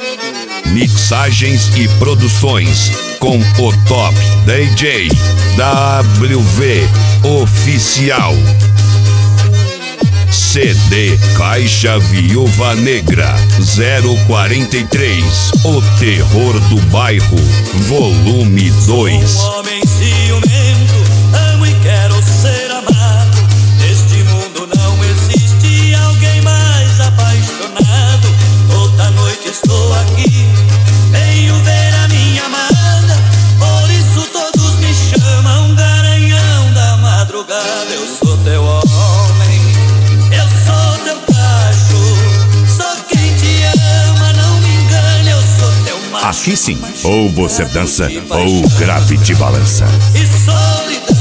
Mixagens e produções com o Top DJ WV Oficial. CD Caixa Viúva Negra 043, O Terror do Bairro, Volume 2. Sou um homem ciumento, amo e quero ser amado. Neste mundo não existe alguém mais apaixonado. Toda noite estou aqui, venho ver a minha amada. Por isso todos me chamam Garanhão da Madrugada. Eu sou teu homem, eu sou teu cacho, sou quem te ama, não me engane, eu sou teu macho. Aqui sim, ou você dança ou o grave te balança. E solidão.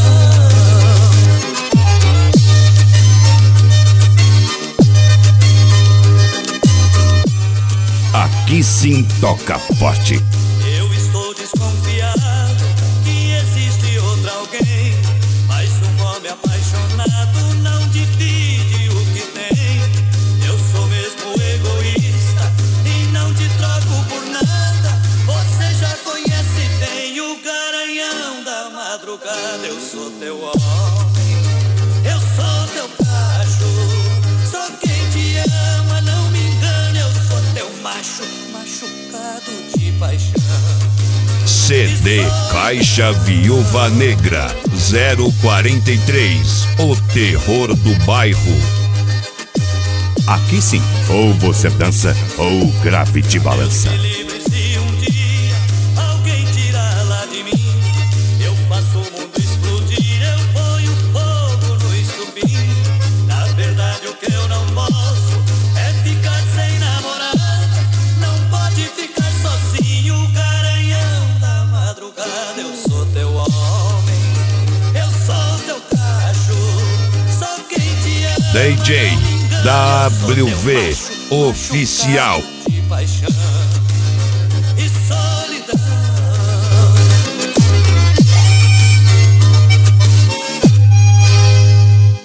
Aqui sim toca forte. Eu estou desconfiado que existe outro alguém, mas um homem apaixonado não divide o que tem. Eu sou mesmo egoísta e não te troco por nada. Você já conhece bem o Garanhão da Madrugada. Eu sou teu homem, eu sou teu cacho, sou quem te ama, não me engane. Eu sou teu macho, machucado de paixão. CD Caixa Viúva Negra 043, O Terror do Bairro. Aqui sim, ou você dança ou o grave te balança. Me livre se um dia alguém tirar lá de mim. Eu faço o mundo explodir, eu ponho fogo no estupim. Na verdade o que eu não posso é ficar sem namorada. Não pode ficar sozinho, Garanhão da Madrugada. Eu sou teu homem, eu sou teu cacho, sou quem te ama. DJ WV Oficial. De paixão.